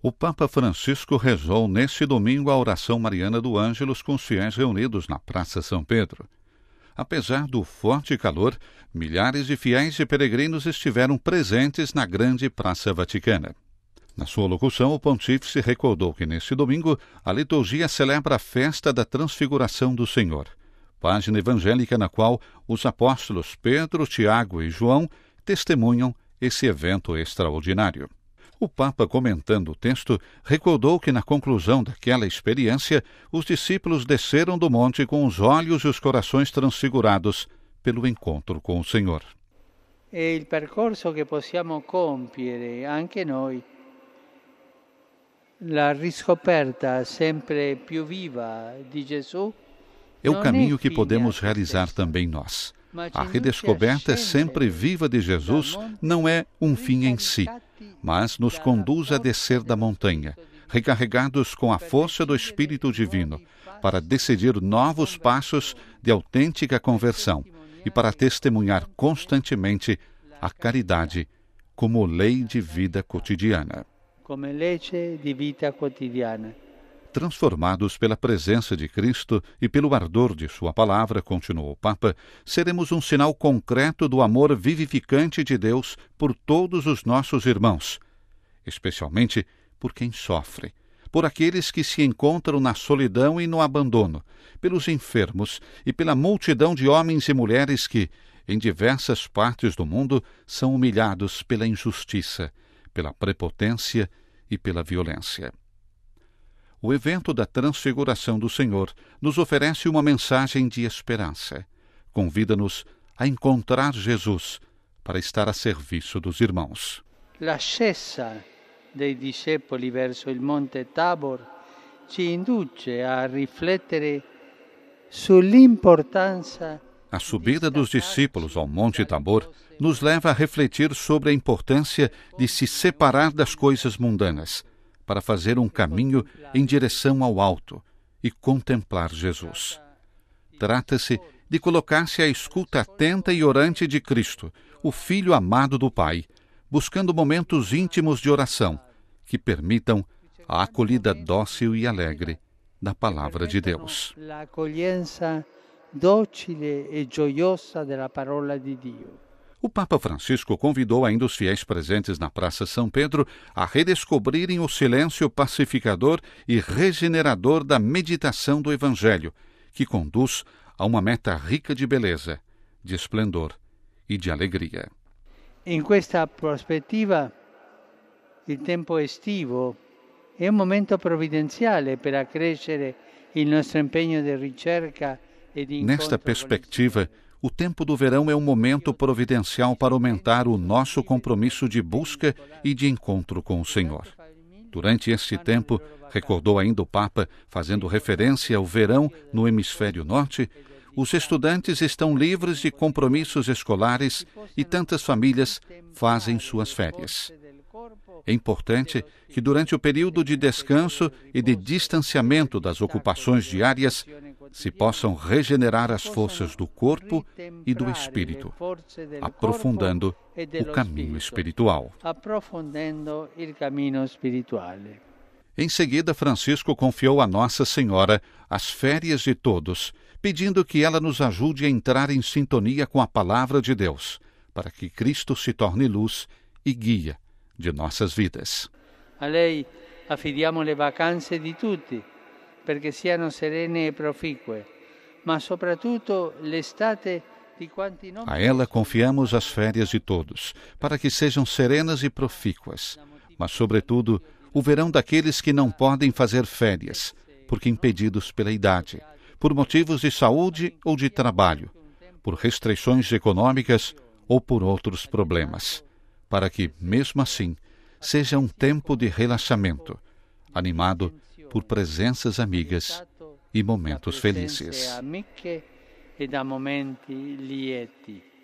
O Papa Francisco rezou neste domingo a oração mariana do Ângelus com os fiéis reunidos na Praça São Pedro. Apesar do forte calor, milhares de fiéis e peregrinos estiveram presentes na grande Praça Vaticana. Na sua locução, o pontífice recordou que neste domingo a liturgia celebra a festa da Transfiguração do Senhor, página evangélica na qual os apóstolos Pedro, Tiago e João testemunham esse evento extraordinário. O Papa, comentando o texto, recordou que na conclusão daquela experiência, os discípulos desceram do monte com os olhos e os corações transfigurados pelo encontro com o Senhor. É o percorso que possiamo compiere anche noi. La riscoperta sempre più viva di Gesù. É o caminho que podemos realizar também nós. A redescoberta sempre viva de Jesus não é um fim em si, mas nos conduz a descer da montanha, recarregados com a força do Espírito Divino, para decidir novos passos de autêntica conversão e para testemunhar constantemente a caridade como lei de vida cotidiana. Transformados pela presença de Cristo e pelo ardor de sua palavra, continuou o Papa, seremos um sinal concreto do amor vivificante de Deus por todos os nossos irmãos, especialmente por quem sofre, por aqueles que se encontram na solidão e no abandono, pelos enfermos e pela multidão de homens e mulheres que, em diversas partes do mundo, são humilhados pela injustiça, pela prepotência e pela violência. O evento da Transfiguração do Senhor nos oferece uma mensagem de esperança. Convida-nos a encontrar Jesus para estar a serviço dos irmãos. L'ascesa dei discepoli verso il Monte Tabor ci induce a riflettere sull'importanza. A subida dos discípulos ao Monte Tabor nos leva a refletir sobre a importância de se separar das coisas mundanas, para fazer um caminho em direção ao alto e contemplar Jesus. Trata-se de colocar-se à escuta atenta e orante de Cristo, o Filho amado do Pai, buscando momentos íntimos de oração que permitam a acolhida dócil e alegre da Palavra de Deus. La accoglienza docile e gioiosa della parola di Dio. O Papa Francisco convidou ainda os fiéis presentes na Praça São Pedro a redescobrirem o silêncio pacificador e regenerador da meditação do Evangelho, que conduz a uma meta rica de beleza, de esplendor e de alegria. In questa prospettiva, il tempo estivo è un momento provvidenziale per accrescere il nostro impegno di ricerca e di incontro. Nesta perspectiva, o tempo do verão é um momento providencial para aumentar o nosso compromisso de busca e de encontro com o Senhor. Durante este tempo, recordou ainda o Papa, fazendo referência ao verão no hemisfério norte, os estudantes estão livres de compromissos escolares e tantas famílias fazem suas férias. É importante que durante o período de descanso e de distanciamento das ocupações diárias se possam regenerar as forças do corpo e do espírito, aprofundando o caminho espiritual. Em seguida, Francisco confiou a Nossa Senhora as férias de todos, pedindo que ela nos ajude a entrar em sintonia com a Palavra de Deus, para que Cristo se torne luz e guia de nossas vidas. A lei affidiamo le vacanze di tutti, perché siano serene e proficue, ma soprattutto l'estate di quanti non. A ela confiamos as férias de todos, para que sejam serenas e profícuas, mas sobretudo o verão daqueles que não podem fazer férias, porque impedidos pela idade, por motivos de saúde ou de trabalho, por restrições econômicas ou por outros problemas, para que, mesmo assim, seja um tempo de relaxamento, animado por presenças amigas e momentos felizes.